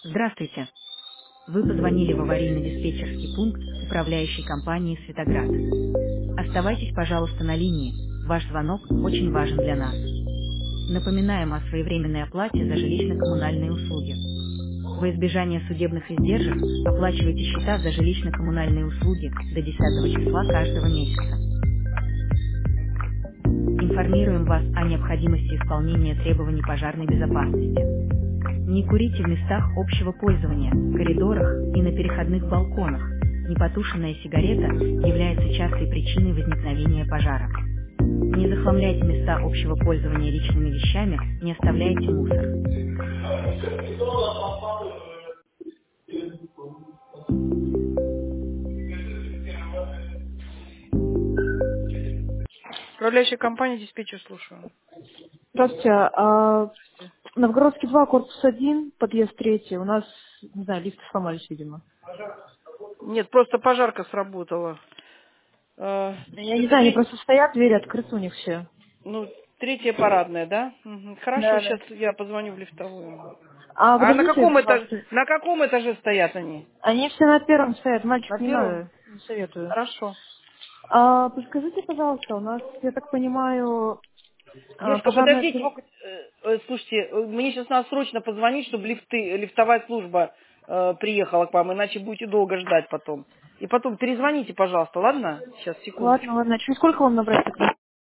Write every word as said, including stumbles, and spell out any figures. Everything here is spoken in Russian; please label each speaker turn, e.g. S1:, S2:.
S1: Здравствуйте. Вы позвонили в аварийно-диспетчерский пункт управляющей компании «Светоград». Оставайтесь, пожалуйста, на линии. Ваш звонок очень важен для нас. Напоминаем о своевременной оплате за жилищно-коммунальные услуги. Во избежание судебных издержек оплачивайте счета за жилищно-коммунальные услуги до десятого числа каждого месяца. Информируем вас о необходимости исполнения требований пожарной безопасности. Не курите в местах общего пользования, коридорах и на переходных балконах. Непотушенная сигарета является частой причиной возникновения пожара. Не захламляйте места общего пользования личными вещами, не оставляйте мусор. Управляющая компания, диспетчер, слушаю.
S2: Здравствуйте. А, Новгородский два, корпус один, подъезд третий. У нас, не знаю, лифты сломались, видимо.
S1: Нет, просто пожарка сработала. Э,
S2: Я не
S1: Это
S2: знаю, они
S1: треть,
S2: просто стоят, двери открыты у них все.
S1: ну, третья парадная, да? Мгм. Хорошо,
S2: Да, да.
S1: сейчас я позвоню в лифтовую.
S2: А
S1: А на
S2: подождите,
S1: каком этаже,
S2: пожалуйста.
S1: на каком этаже стоят они?
S2: Они все на первом стоят. Мальчик,
S1: На
S2: не
S1: первом?
S2: надо, не советую.
S1: Хорошо.
S2: А, подскажите, пожалуйста, у нас, я так понимаю, а,
S1: Девушка,
S2: пожарная
S1: подождите.
S2: тревога.
S1: Э, э, Слушайте, э, мне сейчас надо срочно позвонить, чтобы лифты, лифтовая служба э, приехала к вам, иначе будете долго ждать потом. И потом перезвоните, пожалуйста, ладно? Сейчас, секундочку.
S2: Ладно, ладно. Через сколько вам набрать тогда?